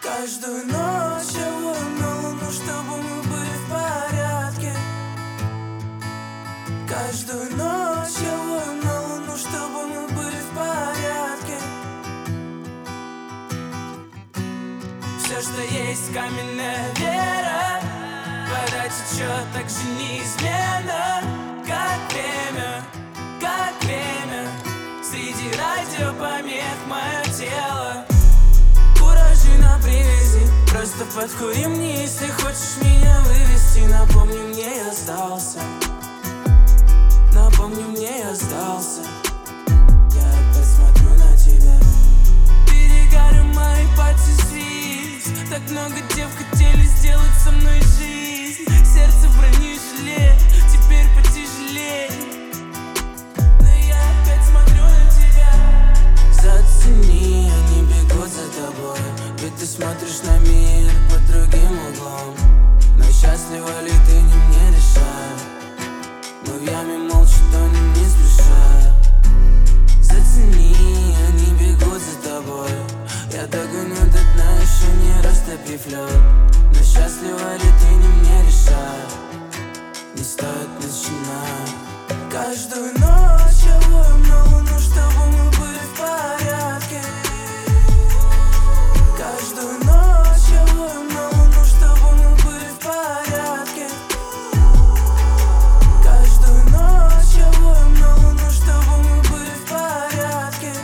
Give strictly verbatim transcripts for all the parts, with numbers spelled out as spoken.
Каждую ночь я вою на луну, чтобы мы были в порядке. Каждую ночь я вою на луну, чтобы мы были в порядке. Все, что есть, каменная вера, вода течет так же неизменно, как время, как время. Среди радиопомех мое тело. Куражи на привязи, просто подкури мне, если хочешь меня вывести. Напомни мне, я сдался. Напомни мне, я сдался. Я опять смотрю на тебя. Перегары мои потеслись. Так много дев хотели сделать со мной жизнь. Сердце в бронежилет, теперь потяжелее. Но я опять смотрю на тебя. Зацени, они бегут за тобой. Ведь ты смотришь на мир под другим углом. Но счастлива ли ты, не мне решать. Мы в яме молча тонем не спеша. Зацени, они бегут за тобой. Я догоню до дна, еще не растопив лед. Но счастлива ли ты, не мне решать. Не стоит начинать. Каждую ночь я вою на луну, чтобы мы были в порядке. Каждую ночь я вою на луну, чтобы мы были в порядке. Каждую ночь я вою на луну, чтобы мы были в порядке.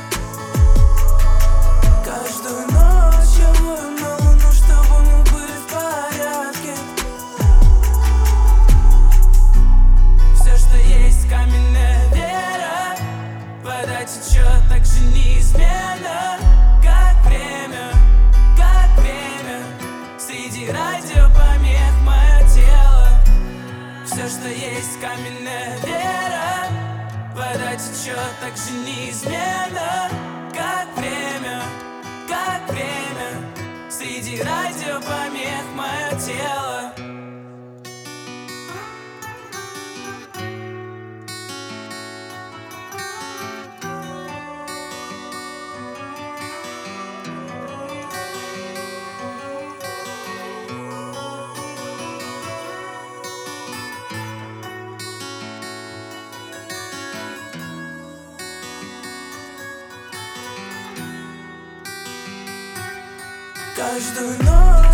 Каждую ночь я вою на луну, чтобы мы были в порядке. Все, что есть, каменная вера, вода течет так же неизменно, как время, как время. Среди радиопомех мое тело. Все, что есть, каменная вера, вода течет так же неизменно, как время, как время. Среди радиопомех мое тело. Каждую ночь